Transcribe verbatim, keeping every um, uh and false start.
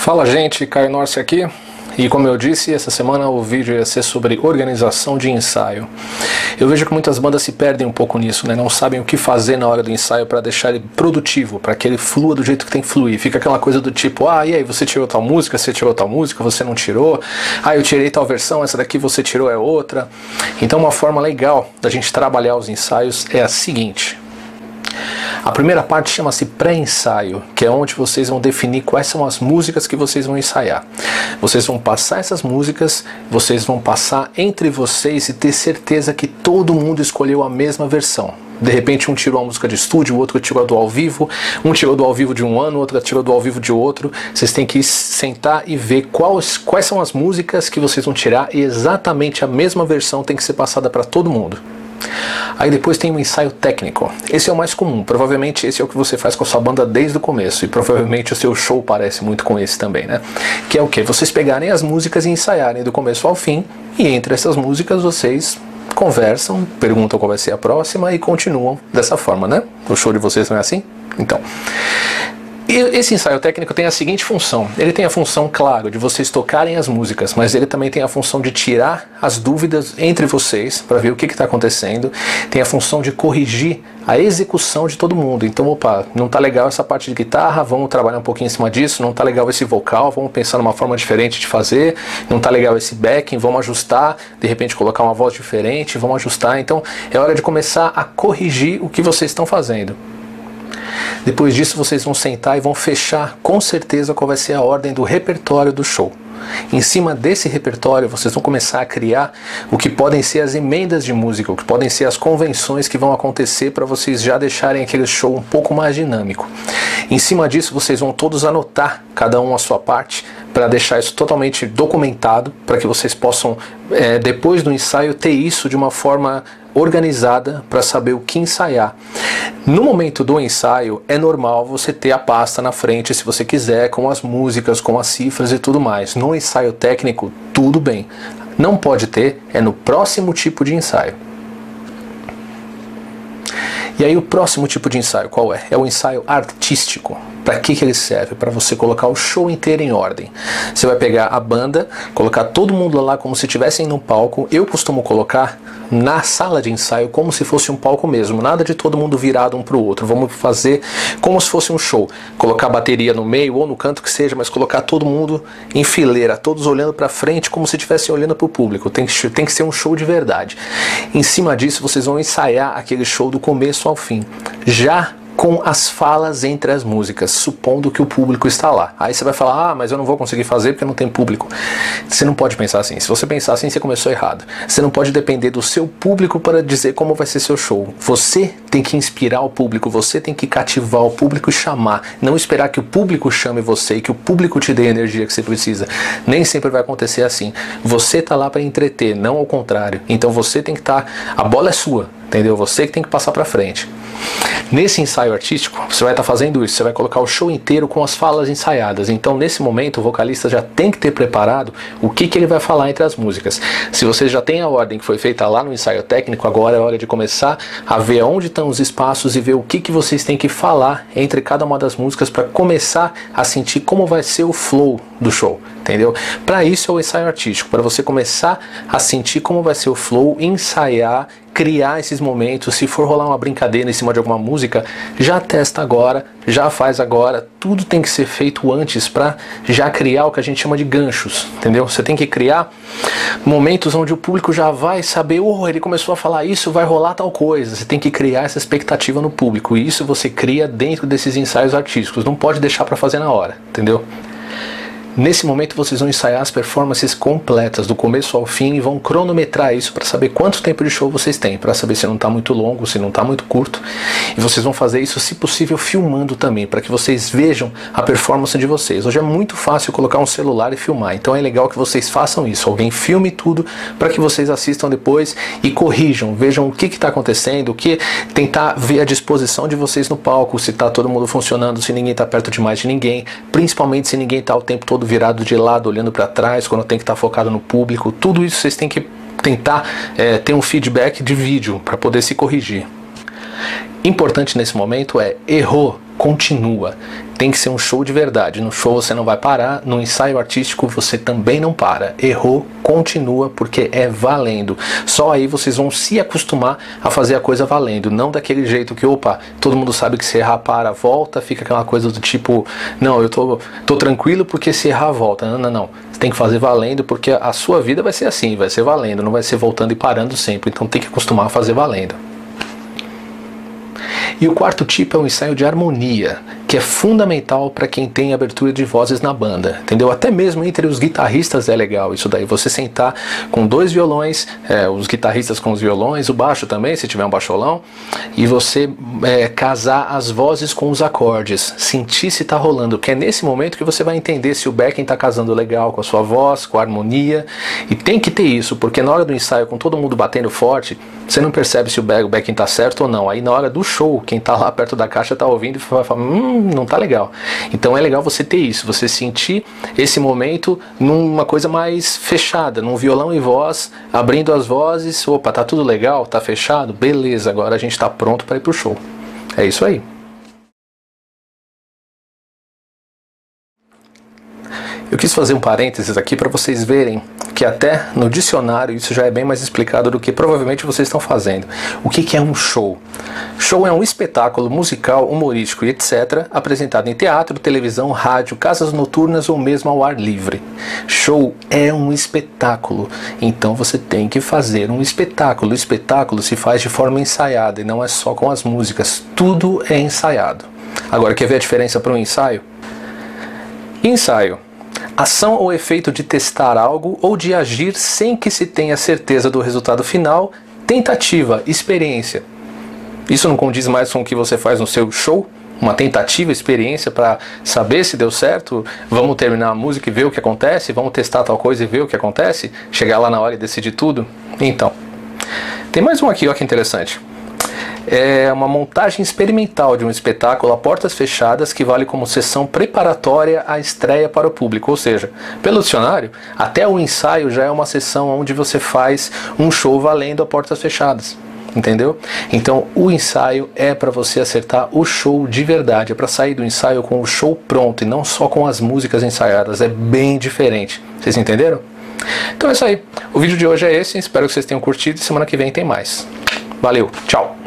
Fala gente, Caio Norce aqui, e como eu disse, essa semana o vídeo ia ser sobre organização de ensaio. Eu vejo que muitas bandas se perdem um pouco nisso, né? Não sabem o que fazer na hora do ensaio para deixar ele produtivo, para que ele flua do jeito que tem que fluir. Fica aquela coisa do tipo, ah, e aí, você tirou tal música, você tirou tal música, você não tirou, ah, eu tirei tal versão, essa daqui você tirou é outra. Então uma forma legal da gente trabalhar os ensaios é a seguinte. A primeira parte chama-se pré-ensaio, que é onde vocês vão definir quais são as músicas que vocês vão ensaiar. Vocês vão passar essas músicas, vocês vão passar entre vocês e ter certeza que todo mundo escolheu a mesma versão. De repente um tirou a música de estúdio, o outro tirou do ao vivo, um tirou do ao vivo de um ano, o outro tirou do ao vivo de outro. Vocês têm que sentar e ver quais, quais são as músicas que vocês vão tirar e exatamente a mesma versão tem que ser passada para todo mundo. Aí depois tem o ensaio técnico. Esse é o mais comum, provavelmente esse é o que você faz com a sua banda desde o começo, e provavelmente o seu show parece muito com esse também, né? Que é o que? Vocês pegarem as músicas e ensaiarem do começo ao fim, e entre essas músicas vocês conversam, perguntam qual vai ser a próxima e continuam dessa forma, né? O show de vocês não é assim? Então... E esse ensaio técnico tem a seguinte função, ele tem a função, claro, de vocês tocarem as músicas, mas ele também tem a função de tirar as dúvidas entre vocês, para ver o que está acontecendo, tem a função de corrigir a execução de todo mundo. Então, opa, não tá legal essa parte de guitarra, vamos trabalhar um pouquinho em cima disso, não tá legal esse vocal, vamos pensar numa forma diferente de fazer, não tá legal esse backing, vamos ajustar, de repente colocar uma voz diferente, vamos ajustar. Então, é hora de começar a corrigir o que vocês estão fazendo. Depois disso vocês vão sentar e vão fechar com certeza qual vai ser a ordem do repertório do show. Em cima desse repertório vocês vão começar a criar o que podem ser as emendas de música, o que podem ser as convenções que vão acontecer para vocês já deixarem aquele show um pouco mais dinâmico. Em cima disso vocês vão todos anotar, cada um a sua parte, para deixar isso totalmente documentado, para que vocês possam, é, depois do ensaio, ter isso de uma forma organizada para saber o que ensaiar. No momento do ensaio é normal você ter a pasta na frente, se você quiser, com as músicas, com as cifras e tudo mais. No ensaio técnico, tudo bem. Não pode ter, é no próximo tipo de ensaio. E aí o próximo tipo de ensaio qual é? É o ensaio artístico. Para que que ele serve? Para você colocar o show inteiro em ordem. Você vai pegar a banda, colocar todo mundo lá como se estivessem no palco. Eu costumo colocar na sala de ensaio como se fosse um palco mesmo. Nada de todo mundo virado um para o outro. Vamos fazer como se fosse um show. Colocar a bateria no meio ou no canto que seja, mas colocar todo mundo em fileira, todos olhando para frente como se estivessem olhando para o público. Tem que, tem que ser um show de verdade. Em cima disso vocês vão ensaiar aquele show do começo ao fim. Já com as falas entre as músicas, supondo que o público está lá. Aí você vai falar, ah, mas eu não vou conseguir fazer porque não tem público. Você não pode pensar assim. Se você pensar assim, você começou errado. Você não pode depender do seu público para dizer como vai ser seu show. Você tem que inspirar o público, você tem que cativar o público e chamar. Não esperar que o público chame você e que o público te dê a energia que você precisa. Nem sempre vai acontecer assim. Você está lá para entreter, não ao contrário. Então você tem que estar... A bola é sua, entendeu? Você que tem que passar para frente. Nesse ensaio artístico, você vai estar fazendo isso, você vai colocar o show inteiro com as falas ensaiadas. Então, nesse momento, o vocalista já tem que ter preparado o que, que ele vai falar entre as músicas. Se você já tem a ordem que foi feita lá no ensaio técnico, agora é hora de começar a ver onde estão os espaços e ver o que, que vocês têm que falar entre cada uma das músicas para começar a sentir como vai ser o flow do show, entendeu? Para isso é o ensaio artístico, para você começar a sentir como vai ser o flow, ensaiar, criar esses momentos. Se for rolar uma brincadeira em cima de alguma música, já testa agora, já faz agora. Tudo tem que ser feito antes para já criar o que a gente chama de ganchos, entendeu? Você tem que criar momentos onde o público já vai saber, oh, ele começou a falar isso, vai rolar tal coisa. Você tem que criar essa expectativa no público, e isso você cria dentro desses ensaios artísticos. Não pode deixar para fazer na hora, entendeu? Nesse momento vocês vão ensaiar as performances completas, do começo ao fim, e vão cronometrar isso para saber quanto tempo de show vocês têm, para saber se não está muito longo, se não está muito curto. E vocês vão fazer isso, se possível, filmando também, para que vocês vejam a performance de vocês. Hoje é muito fácil colocar um celular e filmar, então é legal que vocês façam isso. Alguém filme tudo para que vocês assistam depois e corrijam, vejam o que está acontecendo, o que tentar ver a disposição de vocês no palco, se está todo mundo funcionando, se ninguém está perto demais de ninguém, principalmente se ninguém está o tempo todo virado de lado, olhando para trás, quando tem que estar focado no público. Tudo isso vocês têm que tentar é, ter um feedback de vídeo para poder se corrigir. Importante nesse momento é, errou, continua. Tem que ser um show de verdade. No show você não vai parar, no ensaio artístico você também não para. Errou, continua, porque é valendo. Só aí vocês vão se acostumar a fazer a coisa valendo, não daquele jeito que, opa, todo mundo sabe que se errar para, volta, fica aquela coisa do tipo, não, eu tô, tô tranquilo porque se errar volta. Não, não, não. Você tem que fazer valendo, porque a sua vida vai ser assim, vai ser valendo, não vai ser voltando e parando sempre. Então tem que acostumar a fazer valendo. E o quarto tipo é o ensaio de harmonia, que é fundamental para quem tem abertura de vozes na banda, entendeu? Até mesmo entre os guitarristas é legal isso daí, você sentar com dois violões, é, os guitarristas com os violões, o baixo também, se tiver um baixolão, e você é, casar as vozes com os acordes, sentir se tá rolando, porque é nesse momento que você vai entender se o backing tá casando legal com a sua voz, com a harmonia, e tem que ter isso, porque na hora do ensaio, com todo mundo batendo forte, você não percebe se o backing tá certo ou não, aí na hora do show, quem tá lá perto da caixa tá ouvindo e vai falar, hum, não tá legal. Então é legal você ter isso, você sentir esse momento numa coisa mais fechada, num violão e voz, abrindo as vozes, opa, tá tudo legal, tá fechado, beleza, agora a gente tá pronto para ir pro show. É isso aí. Eu quis fazer um parênteses aqui para vocês verem que até no dicionário isso já é bem mais explicado do que provavelmente vocês estão fazendo. O que, que é um show? Show é um espetáculo musical, humorístico e etcétera apresentado em teatro, televisão, rádio, casas noturnas ou mesmo ao ar livre. Show é um espetáculo, então você tem que fazer um espetáculo. O espetáculo se faz de forma ensaiada e não é só com as músicas, tudo é ensaiado. Agora, quer ver a diferença para um ensaio? Ensaio. Ação ou efeito de testar algo ou de agir sem que se tenha certeza do resultado final. Tentativa, experiência. Isso não condiz mais com o que você faz no seu show? Uma tentativa, experiência para saber se deu certo? Vamos terminar a música e ver o que acontece? Vamos testar tal coisa e ver o que acontece? Chegar lá na hora e decidir tudo? Então, tem mais um aqui, olha que interessante. É uma montagem experimental de um espetáculo a portas fechadas que vale como sessão preparatória à estreia para o público, ou seja, pelo dicionário, até o ensaio já é uma sessão onde você faz um show valendo a portas fechadas, entendeu? Então o ensaio é para você acertar o show de verdade, é para sair do ensaio com o show pronto e não só com as músicas ensaiadas, é bem diferente, vocês entenderam? Então é isso aí, o vídeo de hoje é esse, espero que vocês tenham curtido e semana que vem tem mais. Valeu, tchau!